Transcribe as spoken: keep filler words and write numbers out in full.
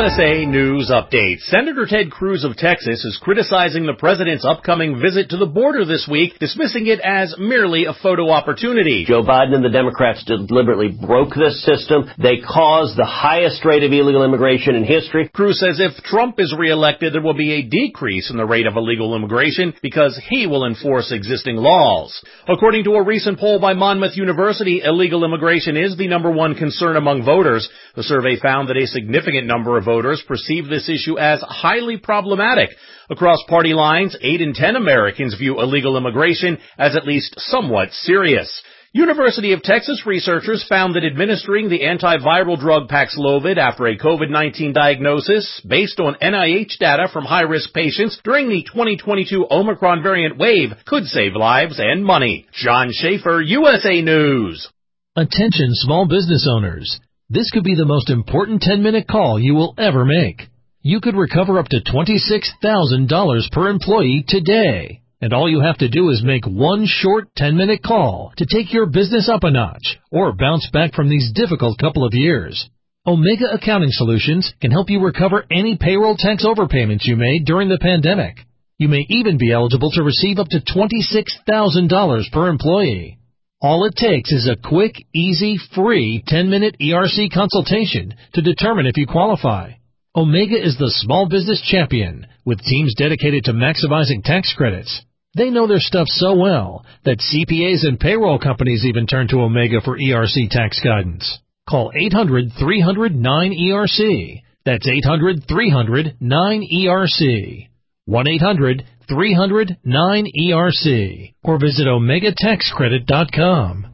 S A News Update. Senator Ted Cruz of Texas is criticizing the president's upcoming visit to the border this week, dismissing it as merely a photo opportunity. Joe Biden and the Democrats deliberately broke this system. They caused the highest rate of illegal immigration in history. Cruz says if Trump is reelected, there will be a decrease in the rate of illegal immigration because he will enforce existing laws. According to a recent poll by Monmouth University, illegal immigration is the number one concern among voters. The survey found that a significant number of voters perceive this issue as highly problematic. Across party lines, eight in ten Americans view illegal immigration as at least somewhat serious. University of Texas researchers found that administering the antiviral drug Paxlovid after a COVID nineteen diagnosis, based on N I H data from high-risk patients during the twenty twenty-two Omicron variant wave, could save lives and money. John Schaefer, U S A News. Attention small business owners. This could be the most important ten-minute call you will ever make. You could recover up to twenty-six thousand dollars per employee today. And all you have to do is make one short ten-minute call to take your business up a notch or bounce back from these difficult couple of years. Omega Accounting Solutions can help you recover any payroll tax overpayments you made during the pandemic. You may even be eligible to receive up to twenty-six thousand dollars per employee. All it takes is a quick, easy, free ten-minute E R C consultation to determine if you qualify. Omega is the small business champion with teams dedicated to maximizing tax credits. They know their stuff so well that C P As and payroll companies even turn to Omega for E R C tax guidance. Call eight hundred, three hundred, nine E R C. That's eight hundred, three hundred, nine E R C. one eight hundred, three hundred, nine E R C. Or visit omega tax credit dot com.